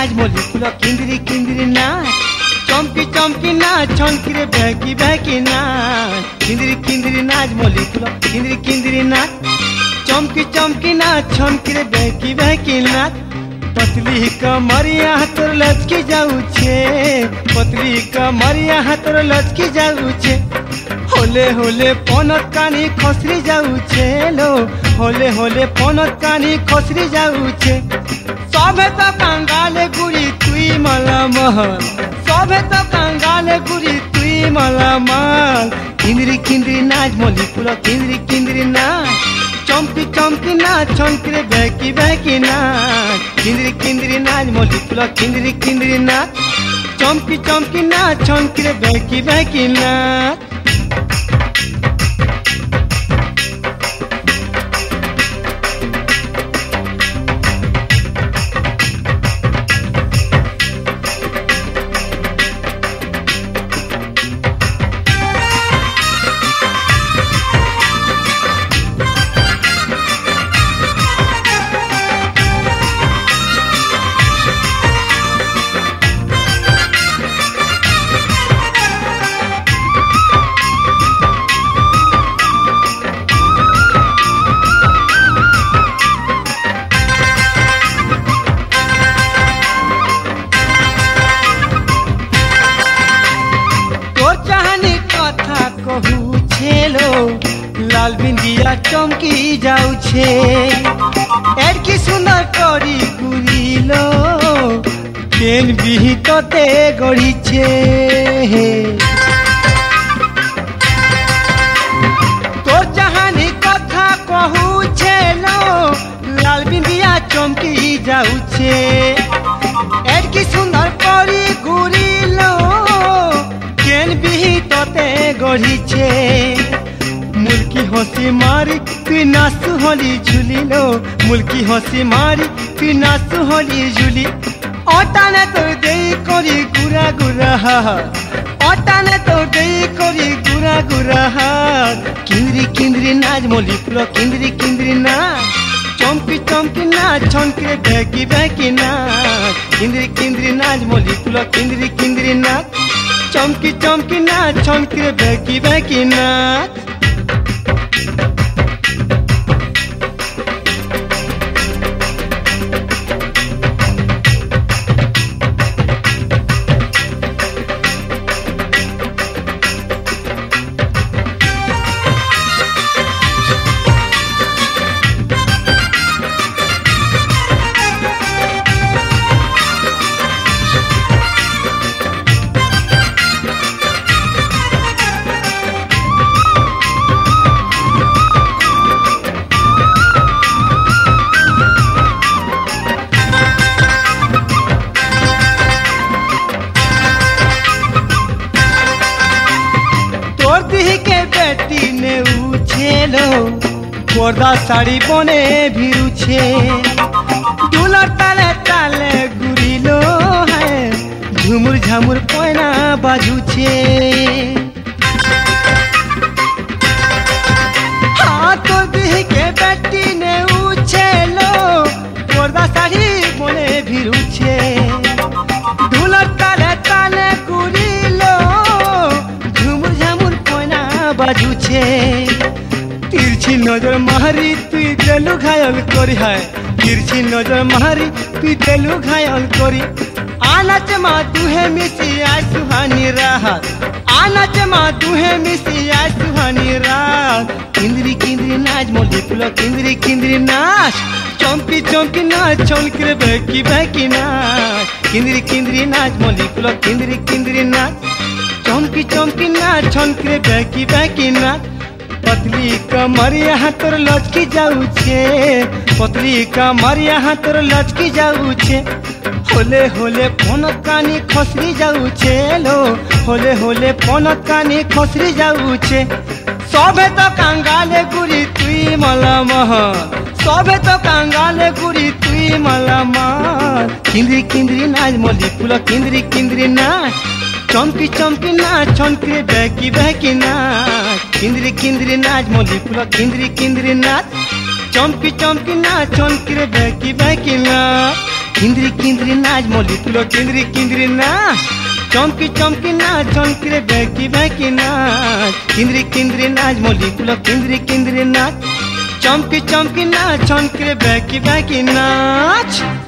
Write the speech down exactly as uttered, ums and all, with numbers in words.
नाच मोली फुल किंदरी किंदरी नाच चमकी चमकी नाच छनकी रे बहकी बहकी नाच किंदरी किंदरी नाच मोली फुल किंदरी किंदरी नाच चमकी चमकी नाच छनकी रे बहकी बहकी नाच पतली कमरिया तोर लचकी जाऊ छे पतली कमरिया तोर लचकी जाऊ छे होले होले पनत कानी खसरी जाऊ छे लो होले होले पनत कानी खसरी जाऊ छे सबे तो कंगाले गुरी तुई मला महल सबे तो कंगाले गुरी तुई मला महल किंदरी किंदरी नाच मोली फुल किंदरी किंदरी नाच चमकी चमकी नाच छनकी रे बहकी बहकी नाच किंदरी किंदरी नाच मोली फुल किंदरी किंदरी नाच चमकी चमकी नाच छनकी रे बहकी बहकी नाच कहू छेलो लाल बिंदिया चमकी जाऊ छे एडकी सुंदर करी गुरीलो केन बिही तोते गड़ी छे तोर जहानी कथा कहू छेलो लाल बिंदिया चमकी जाऊ छे एडकी सुंदर करी गुरीलो केन बिही तोते गढ़ी छे मुल्की हंसी मारी तुई नाचु होली झुली लो मुल्की हंसी मारी तुई नाचु होली झुली अटाने तो दे करी गुरा गुरा अटाने तो दे करी गुरा गुरा किंदरी किंदरी नाच मोली फुल किंदरी किंदरी नाच चमकी चमकी नाच छनकी रे बहकी बहकी नाच किंदरी किंदरी नाच मोली फुल किंदरी किंदरी नाच चमकी चमकी नाच छनकी रे बहकी बहकी नाच बेटी ने उछेलो पर्दा साड़ी बने भिरू छे डुलर ताले ताले गुरीलो है झुमुर झामुर पैना बाजू छे हाँ तो दिह के बेटी ने उछेलो पर्दा साड़ी बने भिरू छे डुलर ताले ताले गुरीलो झुमुर झामुर पैना बाजू छे तिरछी नजर मारी तुई देलु घायल करी है तिरछी नजर मारी तुई देलु घायल करी आनाच मा तुहे मिसी आय सुहानी रात आनाच मा तुहे मिसी आय सुहानी रात किंदरी किंदरी नाच मोली फुल किंदरी किंदरी नाच चमकी चमकी नाच छनकी रे बहकी बहकी नाच किंदरी किंदरी नाच मोली फुल किंदरी किंदरी नाच चमकी चमकी नाच छनकी रे बहकी बहकी नाच पतली कमरिया तोर लचकी जाऊ छे पतली कमरिया तोर लचकी जाऊ छे होले होले पनत कानी खसरी जाऊ छे लो होले होले पनत कानी खसरी जाऊ छे सबे तो कंगाले गुरी तुई मला महल सबे तो कंगाले गुरी तुई मला महल किंदरी किंदरी नाच मोली फुल किंदरी किंदरी नाच चमकी चमकी नाच छनकी रे बहकी बहकी नाच किंदरी किंदरी नाच मोली फुल किंदरी किंदरी नाच चमकी चमकी नाच छनकी रे बहकी बहकी नाच। কিন্দ্রি কিন্দ্রি নাচ মলি তুলো কিন্দ্রি কিন্দ্রি নাচ চমকি চমকি নাচ চমকি রে বেঁকি বেঁকি নাচ কিন্দ্রি কিন্দ্রি নাচ মলি তুলো কিন্দ্রি কিন্দ্রি নাচ চমকি চমকি নাচ চমকি রে বেঁকি বেঁকি নাচ